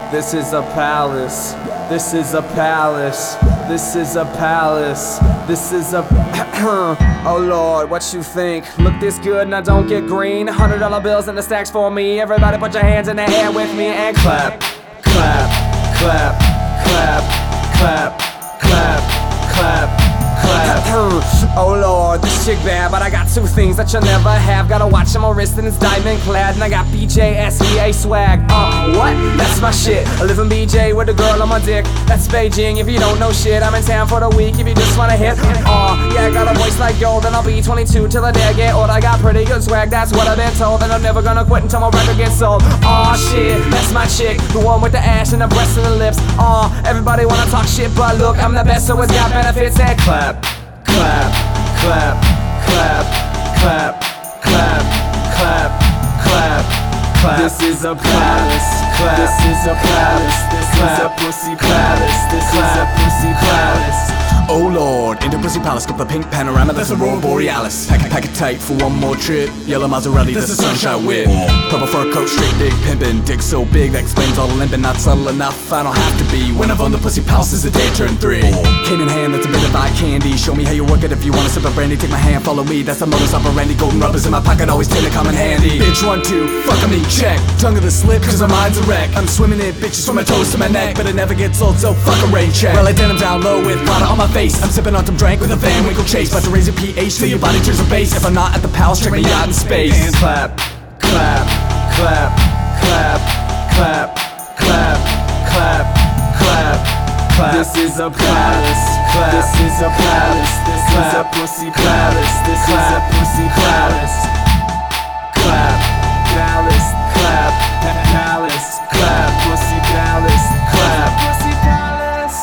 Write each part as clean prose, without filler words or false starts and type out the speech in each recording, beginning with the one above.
This is a palace. This is a palace. This is a palace. This is a oh Lord, what you think? Look this good and I don't get green. $100 bills in the stacks for me. Everybody put your hands in the air with me and clap, clap, clap, clap, clap, clap, clap, clap. Oh Lord, this chick bad, but I got two things that you'll never have. Gotta watch on my wrist and it's diamond clad, and I got BJSEA swag. What? That's my shit. I live in BJ with a girl on my dick. That's Beijing. If you don't know shit, I'm in town for the week. If you just wanna hit, yeah, I got a voice like gold, and I'll be 22 till the day I get old. I got pretty good swag, that's what I've been told, and I'm never gonna quit until my record gets sold. Shit, that's my chick, the one with the ass and the breasts and the lips. Everybody wanna talk shit, but look, I'm the best, so it's got benefits. And clap, clap, clap, clap, clap, clap, clap, clap, clap. This is a palace. This is a palace. This is a pussy palace. This is a pussy palace. Oh Lord, into Pussy Palace, got the pink panorama, that's Aurora Borealis. Pack it tight for one more trip. Yellow Maserati, that's a sunshine whip. Purple fur coat, straight dick pimpin'. Dick so big that explains all the limping. Not subtle enough, I don't have to be. When I've owned the Pussy Palace since the day I turned 3. Cane in hand, that's a bit of eye candy. Show me how you work it if you wanna sip a brandy. Take my hand, follow me, that's the modus operandi. Golden rubbers in my pocket always tend to come in handy. Bitch 1, 2, fuck me, check. Tongue of the slip, cause my mind's a wreck. I'm swimming in bitches from my toes to my neck, but it never gets old, so fuck a rain check. Well, I denim down low with Prada on my face. I'm sipping on some drink with a Van Winkle chase. About to raise your pH till your body turns to base. If I'm not at the palace, check my yacht in space. And clap, clap, clap, clap, clap, clap, clap, clap, clap. This is a palace. This is a palace. This is a pussy palace. This is a pussy palace. Clap, palace, clap, palace, clap, pussy palace, clap, pussy palace.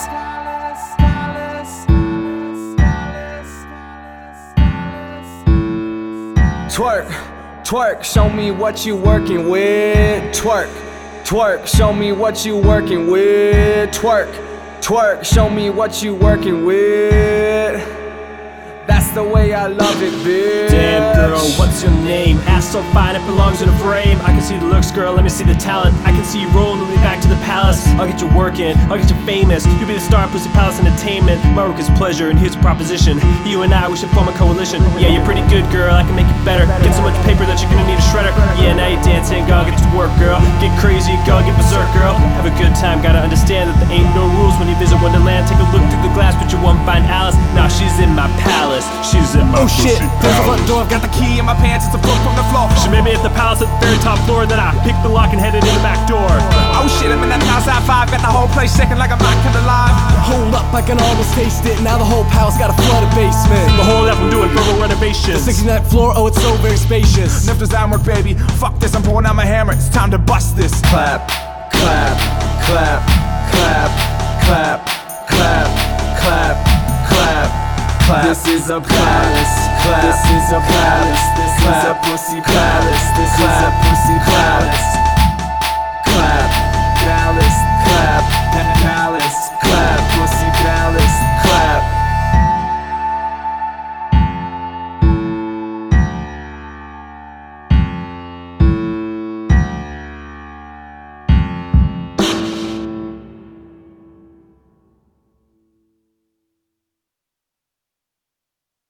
Twerk, twerk, show me what you working with. Twerk, twerk, show me what you working with. Twerk, twerk, show me what you working with. That's the way I love it, bitch. Damn girl, what's your name? Ass so fine, it belongs in a frame. I can see the looks, girl, let me see the talent. I can see you rolling with me back to the palace. I'll get you working, I'll get you famous. You'll be the star of Pussy Palace Entertainment. My work is pleasure, and here's a proposition. You and I, we should form a coalition. Yeah, you're pretty good, girl, I can make you better. Get so much paper that you're gonna need a shredder. Yeah, now you're dancing, girl, get to work, girl. Get crazy, girl, get berserk, girl. Have a good time, gotta understand that there ain't no rules when you visit Wonderland. Take a look through the glass, but you won't find Alice. Now she's in my palace. She's in my Oh shit, there's a front door, I've got the key in my pants, it's a float from the floor. She met me at the palace at the very top floor, then I picked the lock and headed in the back door. Oh shit, I'm in that house at 5, got the whole place shaking like I'm not coming alive. Hold up, I can almost taste it, now the whole palace got a flooded basement. The whole that I'm doing verbal renovations. The 69th floor, oh it's so very spacious. Enough design work, baby, fuck this, I'm pulling out my hammer, it's time to bust this. Clap, clap, clap, clap, clap, clap, clap, clap, clap. This is a palace. This is a palace. This is a pussy palace. This is a pussy palace.